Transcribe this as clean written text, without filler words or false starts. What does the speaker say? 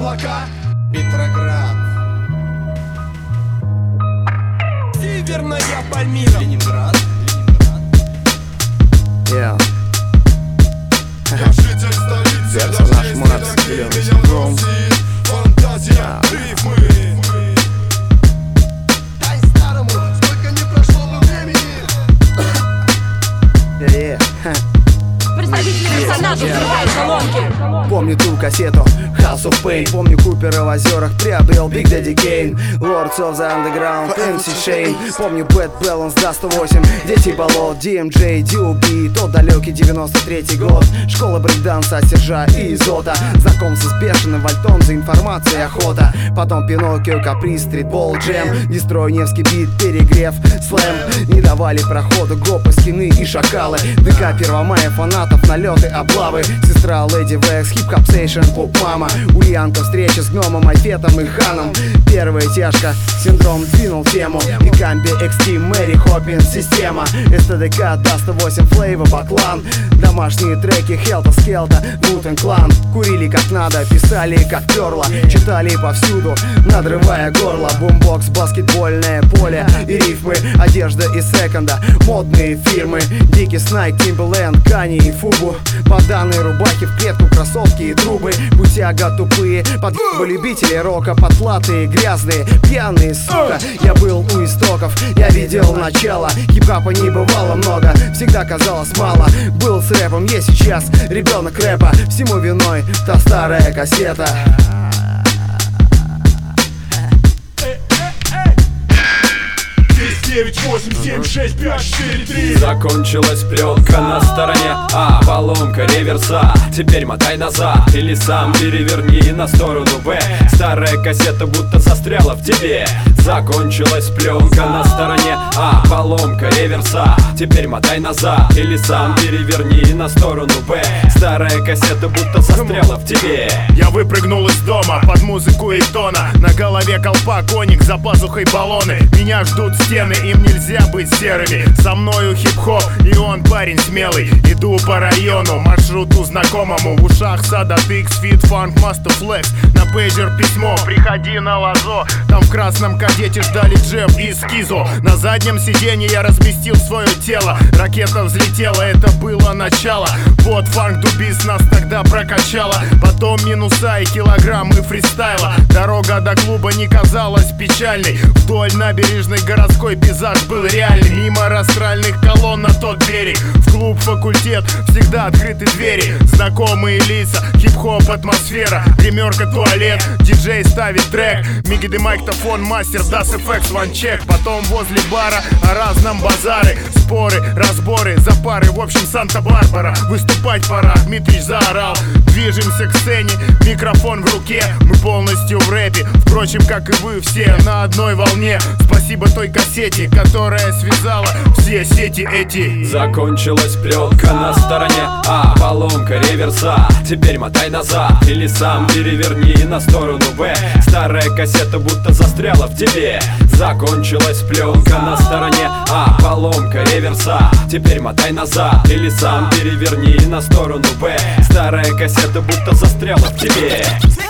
облака. Петроград, Северная Пальмира, Ленинград. Я житель столицы, даже если так меня носит фантазия, рифмы. Дай старому, сколько не прошло бы времени. Представители персонажа взрывают колонки. Помню ту кассету House of Pain. Помню Купера в озерах приобрел Big Daddy Kane, Lords of the Underground, MC Shane. Помню Bad Balance, Dust 108, Дети болот, DMJ, D.O.B. Тот далекий 93-й год. Школа брейкданса, Сержа и Изота. Знакомство с бешеным вальтом, за информацией охота. Потом Пиноккио, Каприз, Стритбол, Джем, Дестрой, Невский бит, перегрев, слэм. Не давали проходу гопы, скины и шакалы. ДК 1 мая, фанатов, налеты, облавы. Сестра Леди Векс, хип-хоп сейшн, поп-мама. Ульянка, встреча с гномом, Айфетом и Ханом. Первая тяжка, синдром двинул тему. И Камби, XT, Мэри, Хоппинс, система. СТДК, Даста 8, Флейва, Баклан. Домашние треки, Хелта, Скелта, Вутен Клан. Курили как надо, писали как перла. Читали повсюду, надрывая горло. Бумбокс, баскетбольное поле и рифмы. Одежда из секонда, модные фирмы. Дикий Снайк, Тимберленд, Кани и Фугу. Поданные рубахи в клетку, кроссовки и трубы. Путяга тупые, подъебы любители рока. Подплатые, грязные, пьяные, сука. Я был у истоков, я видел начало. Хип-хапа не бывало много, всегда казалось мало. Был с рэпом, есть сейчас ребенок рэпа. Всему виной та старая кассета. 9, 8, 7, 6, 5, 4, 3. Закончилась пленка на стороне А, поломка реверса. Теперь мотай назад или сам переверни на сторону Б. Старая кассета будто застряла в тебе. Закончилась пленка на стороне А, поломка реверса. Теперь мотай назад или сам переверни на сторону Б. Старая кассета будто застряла в тебе. Я выпрыгнул из дома под музыку и тона. На голове колпак, коник, за пазухой баллоны. Меня ждут стены, им нельзя быть серыми. Со мною хип-хоп, и он парень смелый. Иду по району, маршруту знакомому. В ушах Сада Тикс, Фит, Фанк, Маста Флекс. На пейджер письмо, приходи на лазо. Там в красном кадете ждали Джеб и Скизо. На заднем сиденье я разместил свое тело. Ракета взлетела, это было начало. Вот фанк дубис нас тогда прокачала. Потом минуса и килограммы фристайла. Дорога до клуба не казалась печальной. Вдоль набережной городской пейзаж был реальный. Мимо растральных колонн на тот берег. В клуб факультет всегда открыты двери. Знакомые лица, хип-хоп атмосфера. Гримерка туалет, диджей ставит трек. Миги майтофон, мастер, Das FX, ванчек. Потом возле бара о разном базары. Споры, разборы, за пары, в общем Санта-Барбара. Выступать пора, Дмитрич заорал. Движемся к сцене, микрофон в руке. Мы полностью в рэпе, впрочем, как и вы все, на одной волне. Спасибо той кассете, которая связала все сети эти. Закончилась пленка на стороне А, поломка реверса. Теперь мотай назад или сам переверни на сторону Б. Старая кассета будто застряла в тебе. Закончилась пленка на стороне А, поломка реверса. Теперь мотай назад или сам переверни на сторону Б. Старая кассета будто застряла в тебе.